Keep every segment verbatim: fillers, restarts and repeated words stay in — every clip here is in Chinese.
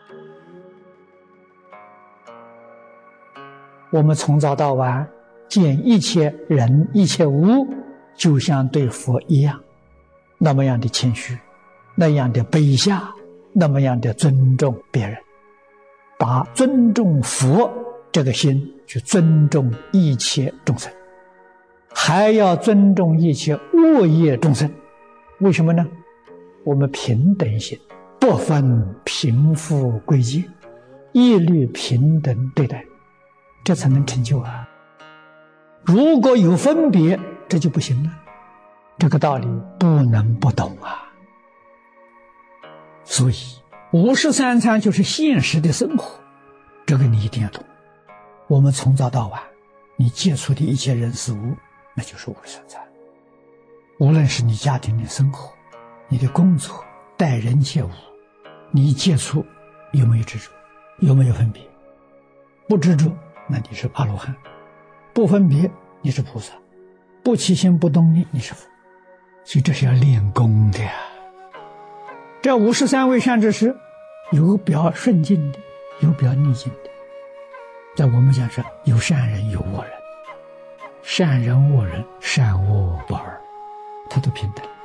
我们从早到晚见一切人一切物，就像对佛一样，那么样的谦虚，那样的卑下，那么样的尊重别人，把尊重佛这个心去尊重一切众生，还要尊重一切恶业众生。为什么呢？我们平等心，不分贫富贵贱，一律平等对待，这才能成就啊！如果有分别，这就不行了。这个道理不能不懂啊！所以五十三参就是现实的生活，这个你一定要懂。我们从早到晚，你接触的一切人事物，那就是五十三参。无论是你家庭的生活，你的工作，待人接物，你接触有没有执着，有没有分别？不执着，那你是阿罗汉；不分别，你是菩萨；不起心不动念，你是佛。所以这是要练功的呀。这五十三位善知识，有表顺境的，有表逆境的。在我们讲是有善人有恶人，善人恶人，善恶不二，他都平等。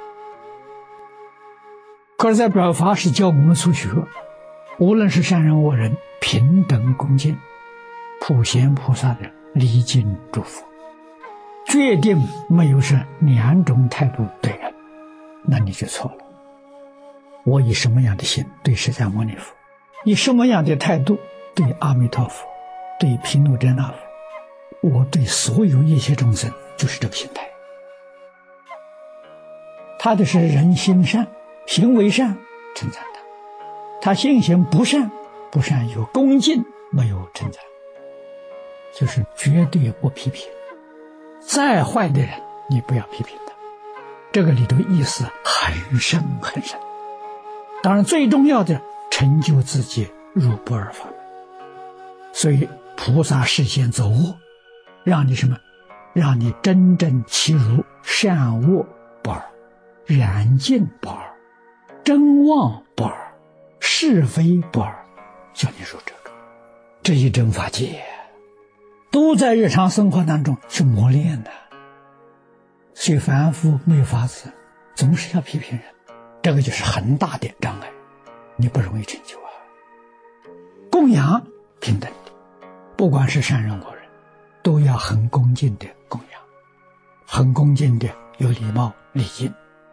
可是在表法是教我们初学，无论是善人恶人，平等恭敬，普贤菩萨的礼敬祝福，决定没有是两种态度对人，那你就错了。我以什么样的心对释迦牟尼佛，以什么样的态度对阿弥陀佛，对毗卢遮那佛，我对所有一切众生就是这个心态。他的是人心善，行为善，称赞他；他性行不善，不善有恭敬，没有称赞，就是绝对不批评。再坏的人，你不要批评他。这个里头意思很深很深。当然，最重要的成就自己入不二法门。所以菩萨示现走恶，让你什么？让你真正其如善恶不二，染净不二，真妄不二，是非不二，叫你入这个。这一真法界都在日常生活当中去磨练的。所以凡夫没有法子，总是要批评人，这个就是很大的障碍，你不容易成就啊。供养平等的，不管是善人恶人，都要很恭敬的供养，很恭敬的有礼貌礼敬。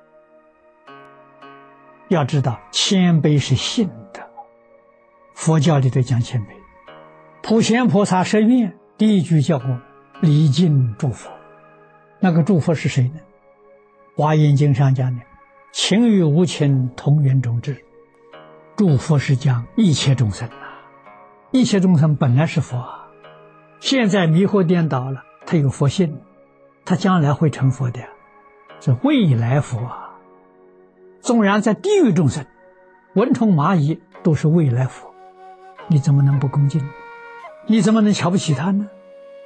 要知道谦卑是信德，佛教里头讲谦卑。普贤菩萨十愿第一句叫我礼敬诸佛，那个诸佛是谁呢？华严经上讲的情与无情同源种智，诸佛是讲一切众生啊，一切众生本来是佛啊，现在迷惑颠倒了，他有佛性，他将来会成佛的，是未来佛啊。纵然在地狱众生，蚊虫蚂蚁都是未来佛，你怎么能不恭敬？你怎么能瞧不起他呢？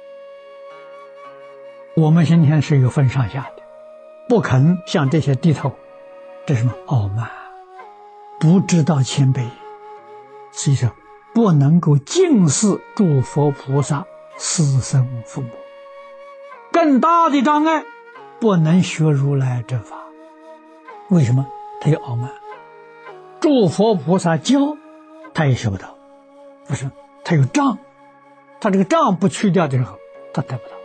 我们今天是有分上下的，不肯向这些低头，这是什么？傲慢，不知道谦卑，所以说不能够敬视诸佛菩萨师生父母。更大的障碍，不能学如来正法。为什么？他有傲慢。诸佛菩萨教，他也学不到。不是，他有障，他这个障不去掉的时候，他得不到。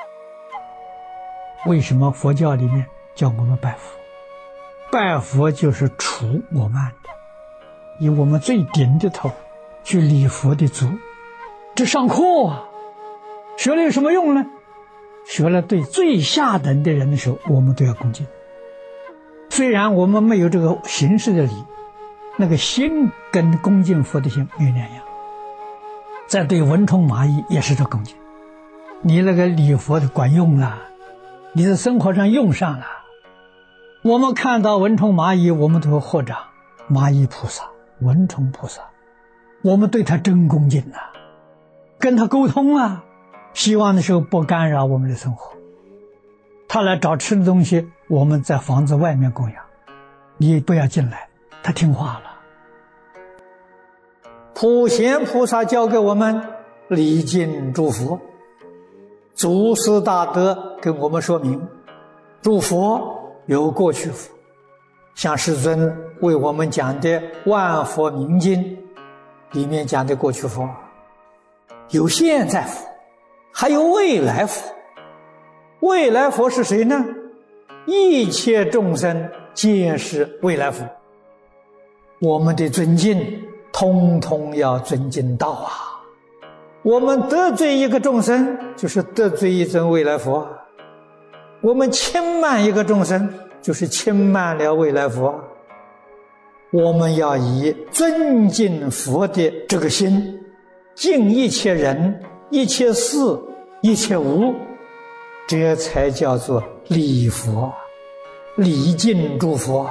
为什么佛教里面叫我们拜佛？拜佛就是除我慢的，以我们最顶的头去礼佛的足，这上课啊，学了有什么用呢？学了对最下等的人的时候，我们都要恭敬。虽然我们没有这个形式的礼，那个心跟恭敬佛的心没有两样。再对蚊虫蚂蚁也是这恭敬，你那个礼佛的管用了，你在生活上用上了。我们看到蚊虫蚂蚁，我们都会合掌，蚂蚁菩萨、蚊虫菩萨，我们对他真恭敬啊，跟他沟通啊，希望的时候不干扰我们的生活。他来找吃的东西，我们在房子外面供养，你不要进来，他听话了。 普贤菩萨教给我们礼敬诸佛，祖师大德跟我们说明，诸佛有过去佛，像世尊为我们讲的《万佛明经》里面讲的过去佛，有现在佛，还有未来佛。未来佛是谁呢？一切众生皆是未来佛。我们的尊敬通通要尊敬到啊！我们得罪一个众生，就是得罪一尊未来佛；我们轻慢一个众生，就是轻慢了未来佛。我们要以尊敬佛的这个心，敬一切人、一切事、一切物，这才叫做礼佛，礼敬诸佛。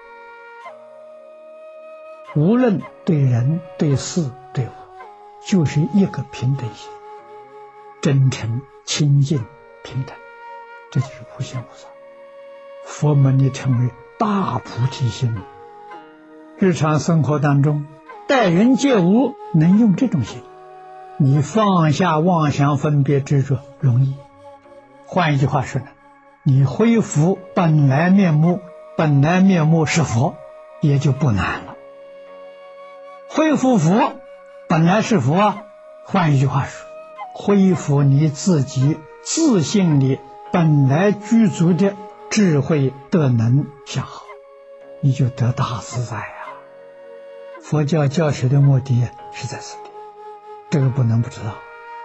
无论对人、对事、对物，就是一个平等心，真诚、清净、平等，这就是普贤菩萨。佛门里称为大菩提心。日常生活当中，待人接物能用这种心，你放下妄想分别执着容易。换一句话说呢，你恢复本来面目，本来面目是佛，也就不难了。恢复佛本来是佛，换一句话说，恢复你自己自信里本来具足的智慧德能相好，你就得大自在呀、啊！佛教教学的目的是在此地，这个不能不知道。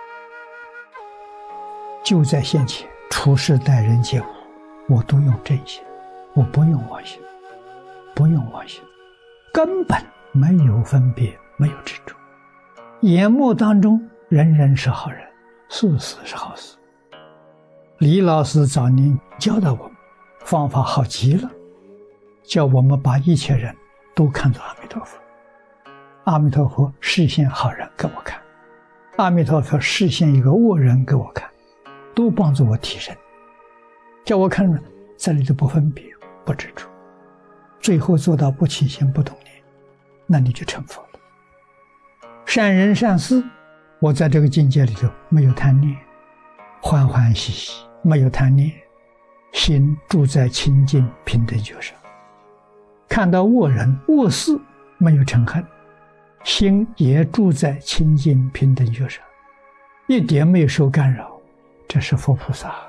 就在现前，处事待人接物，我都用真心，我不用妄心，不用妄心，根本没有分别，没有执着。眼目当中，人人是好人，事事是好事。李老师早年教导我们，方法好极了，叫我们把一切人都看作阿弥陀佛。阿弥陀佛示现好人给我看，阿弥陀佛示现一个恶人给我看，都帮助我提升。叫我看这里的不分别，不执着，最后做到不起心不动念，那你就成佛了。善人善事，我在这个境界里头没有贪念，欢欢喜喜，没有贪念，心住在清净平等觉上。看到恶人恶事，没有嗔恨，心也住在清净平等觉上，一点没有受干扰，这是佛菩萨。